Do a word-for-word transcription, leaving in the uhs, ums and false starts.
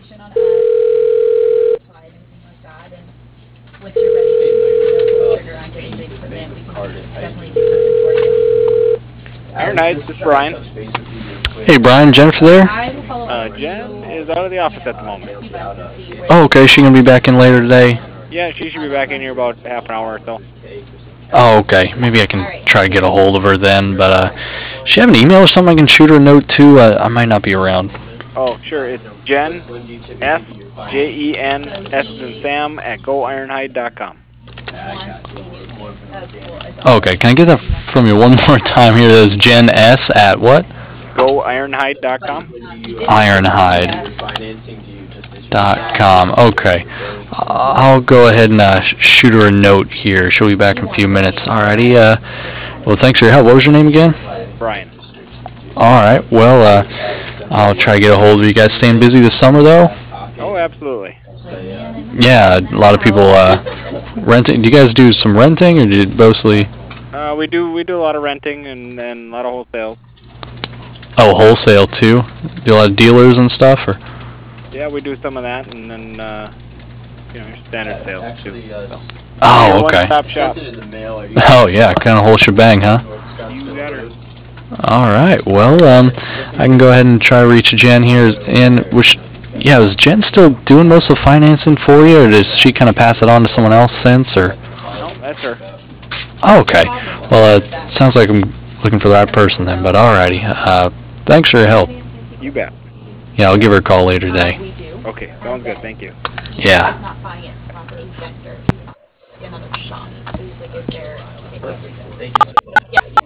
information on us, apply and everything like that. And once you're ready to you know, pull the trigger on getting things from them, we can definitely do something for you. Ironhide, this is Brian. Hey Brian, Jennifer there? I will follow up Uh, with you, Jen you is out of the office know, at the uh, moment. in a few months and see where Oh, okay. She gonna be back in later today. Yeah, she should be back in here about half an hour or so. Oh, okay. Maybe I can try to get a hold of her then. But uh, does she have an email or something I can shoot her a note to? Uh, I might not be around. Oh, sure, it's Jen, S, J E N, S than Sam, at go ironhide dot com. Okay, can I get that from you one more time here? That's Jen S at what? go ironhide dot com. Ironhide dot com. Okay. I'll go ahead and uh, shoot her a note here. She'll be back in a few minutes. Alrighty. Uh, well, thanks for your help. What was your name again? Brian. Alright. Well, uh, I'll try to get a hold of you guys. Staying busy this summer, though? Oh, absolutely. Yeah, a lot of people uh, renting. Do you guys do some renting, or do you mostly? Uh, we do we do a lot of renting and, and a lot of wholesale. Oh, wholesale too. Do a lot of dealers and stuff, or? Yeah, we do some of that, and then uh, you know your standard sales too. So. Oh, okay. One-stop shop. Oh yeah, kind of whole shebang, huh? You got her. All right. Well, um, I can go ahead and try to reach Jen here. And which, yeah, is Jen still doing most of the financing for you, or does she kind of pass it on to someone else since, or? No, that's her. Oh, okay. Well, it uh, sounds like I'm looking for the right person then. But alrighty. Uh, thanks for your help. You bet. Yeah, I'll give her a call later today. Okay, sounds good. Thank you. Yeah. Yeah.